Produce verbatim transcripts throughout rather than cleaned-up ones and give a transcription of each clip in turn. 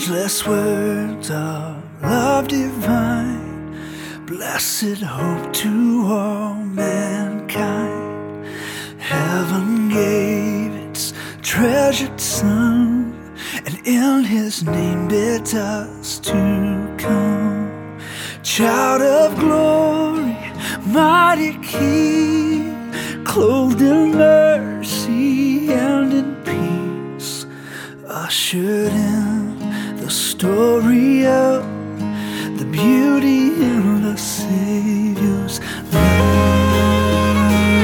Changeless words of love divine, blessed hope to all mankind. Heaven gave its treasured Son, and in His name bids us to come. Child of glory, mighty King, clothed in mercy and in peace, ushered in the story of the beauty in the Savior's love.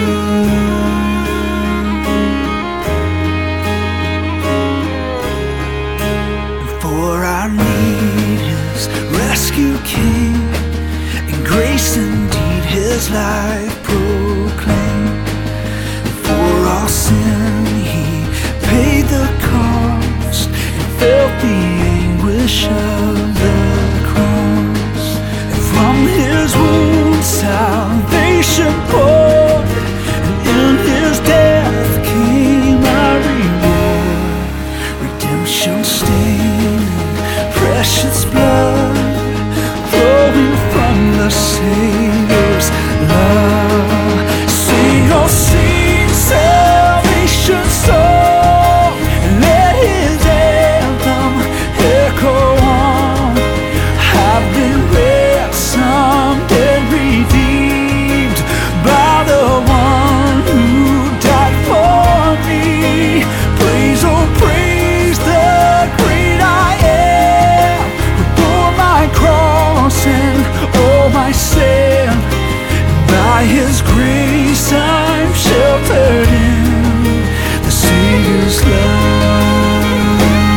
For our need His rescue came, and grace indeed His life proclaimed. For our sin He paid the cost, and felt the anguish of the cross. And from His wounds salvation poured, and in His death came our reward. Redemption stained and precious blood, flowing from the Savior's love. Sing, oh sing, salvation song, and let His anthem echo on. I've been ransomed and redeemed by the one who died for me. Praise, oh praise the great I am, who bore my cross and all my sin. By His grace I'm sheltered in the Savior's love.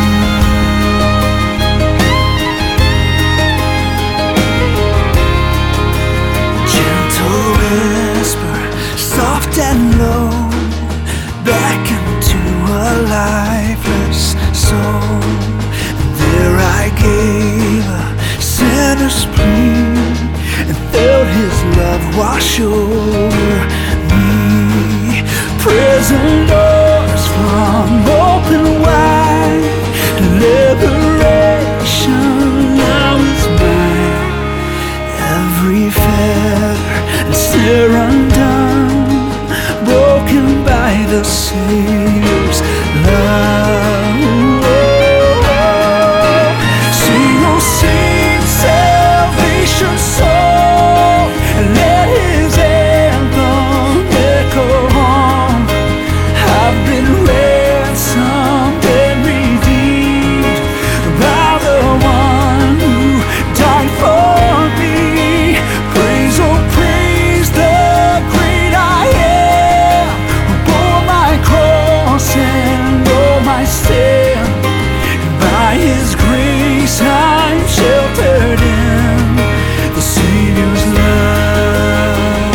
Gentle whisper, soft and low, back into a lifeless soul. There I gave a sinner's plea, and felt His love wash over me. Prison doors from open wide, liberation now is mine. Every fetter and snare undone, broken by the Savior's love. Sing, oh sing, salvation song, and let His anthem echo on. I've been ransomed and redeemed by the one who died for me. Praise, oh praise the great I am, who bore my cross and all my sin. And by His grace I'm sheltered in the Savior's love.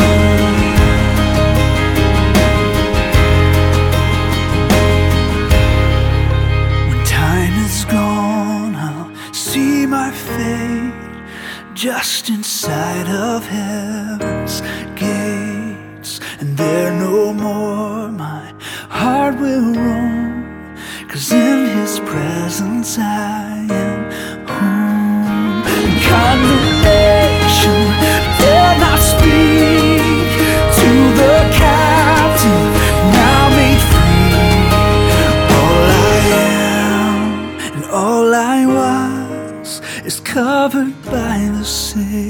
When time is gone, I'll see my fate just inside of heaven's gates. And there no more my heart will roam, 'cause in His presence I am home. Condemnation dare not speak to the captive, now made free. All I am and all I was is covered by the Savior.